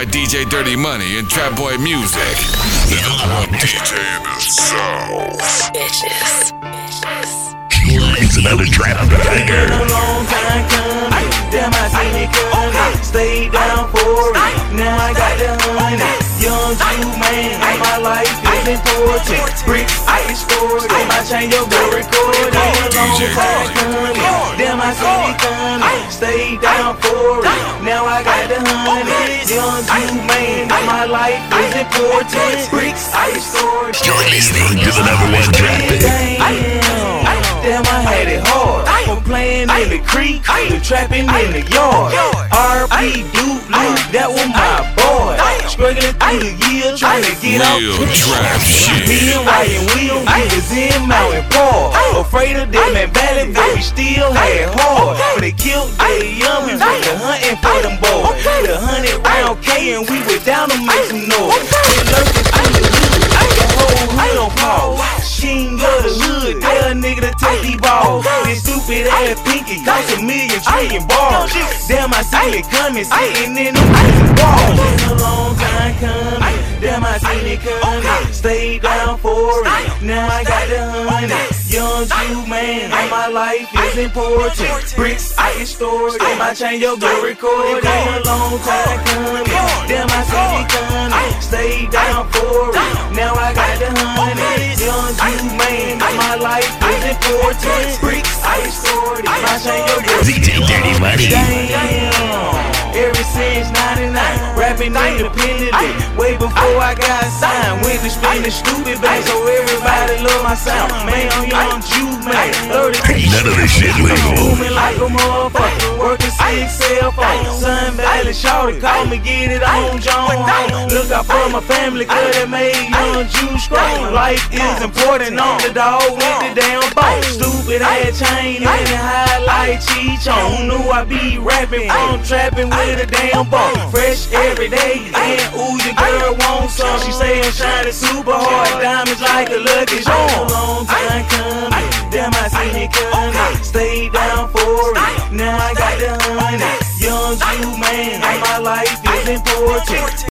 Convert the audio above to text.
by DJ Dirty Money and Trap Boy Music. The #1 DJ in the South. Bitches. It's another trap banger. A long time coming, damn I seen it coming. Stay down for it, now I got the honey. Young Jew man, my life is important. Bricks, ice stored, I change your bill recording. A long time coming, damn I seen it coming. Stay down for it, now I got the honey. Young Jew man, my life is important. Bricks, ice stored. You're listening to the #1 trap banger. Damn, I had it hard. From playing in the creek to trapping in the yard. RP Duke Luke, that was my boy. Struggling through the years, trying to get out. Real trap shit. Me and White and Will, niggas in Mountain Park. Afraid of them and Valley, but we still had hard. But they killed they young, we went to hunting for them boys. The 100 round K and we went down to make some noise. We lurking through the hood, the whole hood on pause. King of the hood, tell a nigga to take these balls. This stupid ass pinky cost $1 million trillion bars. Damn, I seen it coming, sitting in the walls. Been a long time coming, damn, I seen it coming. Stay down for it, now I got the honey. Young Jew man, my life is important. Bricks, ice stored, I change your bill recording. Been a long time coming, damn, I seen it coming. Stay down for it, now I got the honey. Young Jew man, my life is important. Bricks, ice stored, I change your bill DJ Dirty Money. Damn. Ever since 99, rapping independently. Way before I got signed, went to spin the stupid back, so everybody love my sound. Man, I'm Young Jew, man. 30. Ain't none of this shit legal. Booming like a motherfucker, working 6 cell phones. Sun Valley shorty, call me, get it on, John. Look out for my family, cause it made Young Jew strong. Life is important, on the dog with the damn boat. Stupid ass chain and the highlight cheat on. Knew I be rapping, I'm trapping with a damn ball. Fresh every day, and ooh, your girl wants some. She say I'm shining super hard, diamonds like a lucky charm. A long time coming, damn I seen it coming. Stay down for it, now I got the honey. Young Jew man, my life is important.